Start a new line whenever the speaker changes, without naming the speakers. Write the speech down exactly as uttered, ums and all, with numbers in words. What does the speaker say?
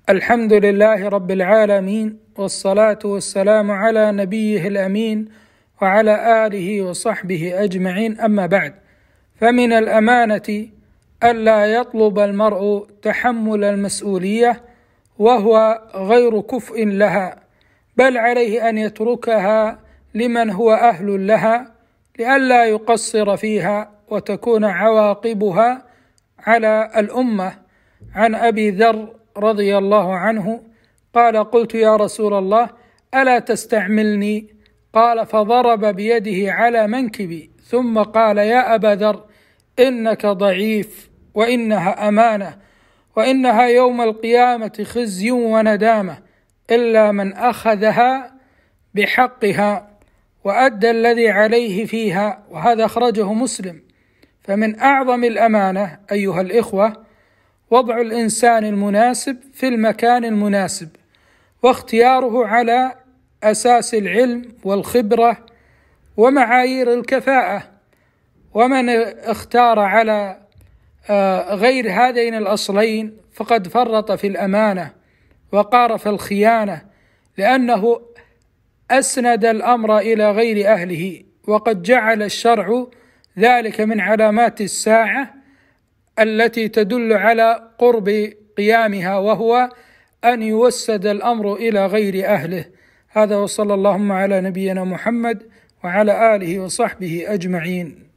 الحمد لله رب العالمين، والصلاة والسلام على نبيه الأمين وعلى آله وصحبه أجمعين. أما بعد، فمن الأمانة ألا يطلب المرء تحمل المسؤولية وهو غير كفء لها، بل عليه أن يتركها لمن هو أهل لها لئلا يقصر فيها وتكون عواقبها على الأمة. عن أبي ذر رضي الله عنه قال: قلت يا رسول الله ألا تستعملني؟ قال: فضرب بيده على منكبي ثم قال: يا أبا ذر إنك ضعيف، وإنها أمانة، وإنها يوم القيامة خزي وندامة، إلا من أخذها بحقها وأدى الذي عليه فيها. وهذا أخرجه مسلم. فمن أعظم الأمانة أيها الإخوة وضع الإنسان المناسب في المكان المناسب، واختياره على أساس العلم والخبرة ومعايير الكفاءة. ومن اختار على غير هذين الأصلين فقد فرط في الأمانة وقارف الخيانة، لأنه أسند الأمر إلى غير أهله. وقد جعل الشرع ذلك من علامات الساعة التي تدل على قرب قيامها، وهو أن يوسد الأمر إلى غير أهله. هذا، وصلى اللهم على نبينا محمد وعلى آله وصحبه أجمعين.